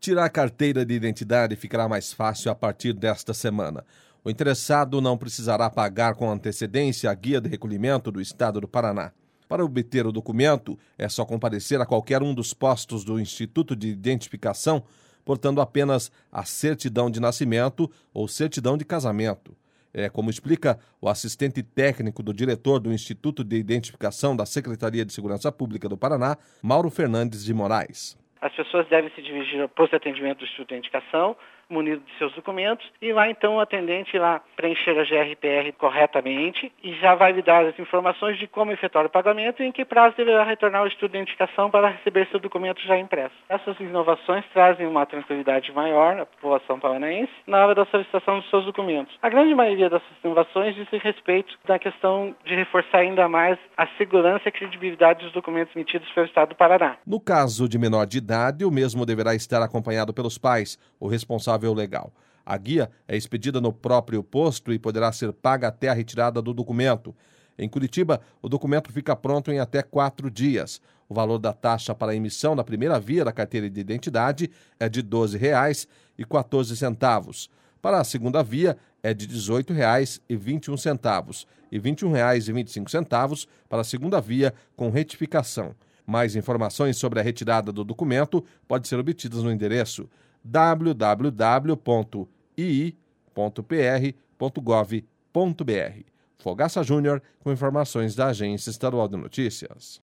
Tirar a carteira de identidade ficará mais fácil a partir desta semana. O interessado não precisará pagar com antecedência a guia de recolhimento do Estado do Paraná. Para obter o documento, é só comparecer a qualquer um dos postos do Instituto de Identificação, portando apenas a certidão de nascimento ou certidão de casamento. É como explica o assistente técnico do diretor do Instituto de Identificação da Secretaria de Segurança Pública do Paraná, Mauro Fernandes de Moraes. As pessoas devem se dirigir ao posto de atendimento do Instituto de Identificação, munido de seus documentos, e lá então o atendente preencher a GRPR corretamente e já vai lhe dar as informações de como efetuar o pagamento e em que prazo deverá retornar ao Instituto de Identificação para receber seu documento já impresso. Essas inovações trazem uma tranquilidade maior à população paranaense na hora da solicitação dos seus documentos. A grande maioria dessas inovações diz respeito da questão de reforçar ainda mais a segurança e a credibilidade dos documentos emitidos pelo Estado do Paraná. No caso de menor de idade, o mesmo deverá estar acompanhado pelos pais, o responsável legal. A guia é expedida no próprio posto e poderá ser paga até a retirada do documento. Em Curitiba, o documento fica pronto em até 4 dias. O valor da taxa para a emissão da primeira via da carteira de identidade é de R$ 12,14. Para a segunda via, é de R$ 18,21 e R$ 21,25 para a segunda via com retificação. Mais informações sobre a retirada do documento podem ser obtidas no endereço www.ii.pr.gov.br. Fogaça Júnior, com informações da Agência Estadual de Notícias.